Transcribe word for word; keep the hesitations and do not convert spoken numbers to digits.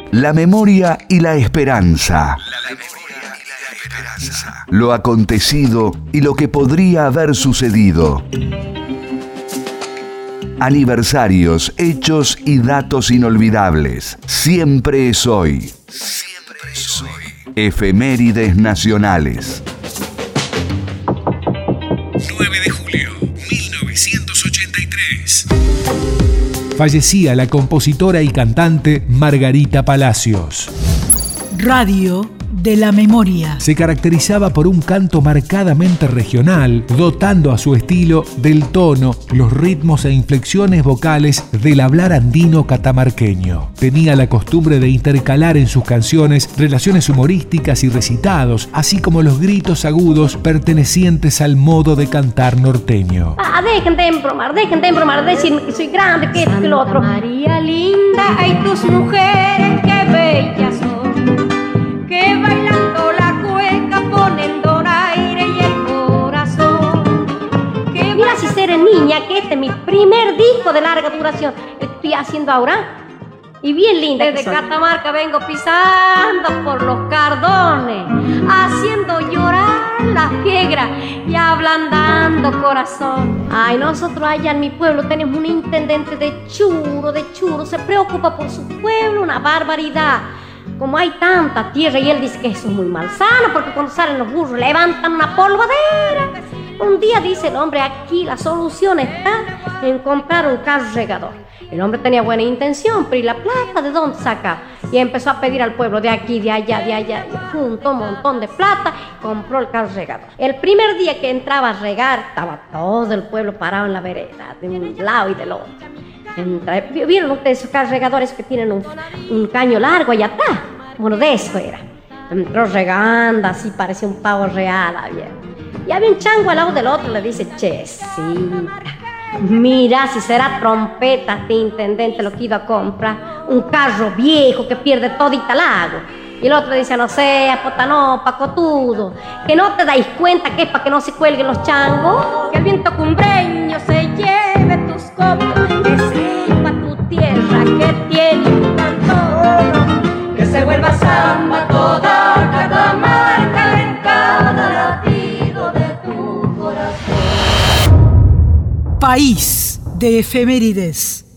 La memoria y la esperanza. La memoria y la esperanza. Lo acontecido y lo que podría haber sucedido. Aniversarios, hechos y datos inolvidables. Siempre es hoy. Siempre es hoy. Efemérides nacionales. nueve de julio, mil novecientos ochenta y tres. Fallecía la compositora y cantante Margarita Palacios. Radio de la memoria. Se caracterizaba por un canto marcadamente regional, dotando a su estilo del tono, los ritmos e inflexiones vocales del hablar andino catamarqueño. Tenía la costumbre de intercalar en sus canciones relaciones humorísticas y recitados, así como los gritos agudos pertenecientes al modo de cantar norteño. Ah, dejen de embromar, dejen de embromar, decirme que soy grande, que esto, que lo otro. María linda, hay tus mujeres, qué bellas son, que bailando la cueca ponen donaire y el corazón. Que mira si seré niña, que este es mi primer disco de larga duración. Estoy haciendo ahora. Y bien linda. Desde Catamarca vengo pisando por los cardones, haciendo llorar la fiegra y ablandando corazón. Ay, nosotros allá en mi pueblo tenemos un intendente de churo, de churo. Se preocupa por su pueblo, una barbaridad. Como hay tanta tierra y él dice que eso es muy malsano, porque cuando salen los burros levantan una polvadera. Un día dice el hombre, aquí la solución está en comprar un carro regador. El hombre tenía buena intención, pero ¿y la plata de dónde saca? Y empezó a pedir al pueblo de aquí, de allá, de allá, y juntó un montón de plata y compró el carro regador. El primer día que entraba a regar, estaba todo el pueblo parado en la vereda, de un lado y del otro. Entra, ¿vieron ustedes esos carros regadores que tienen un, un caño largo allá atrás? Bueno, de eso era. Entró regando, así parecía un pavo real, había. Y había un chango al lado del otro, le dice, chesita, mira si será trompeta este intendente lo que iba a comprar, un carro viejo que pierde todita el agua. Y el otro dice, no sea potano, pacotudo, que no te dais cuenta que es para que no se cuelguen los changos, que el viento cumbreño se lleve tus copas, que sepa tu tierra que tiene un cantón, que se vuelva samba toda Catamarca en cada latido de tu corazón. País de efemérides.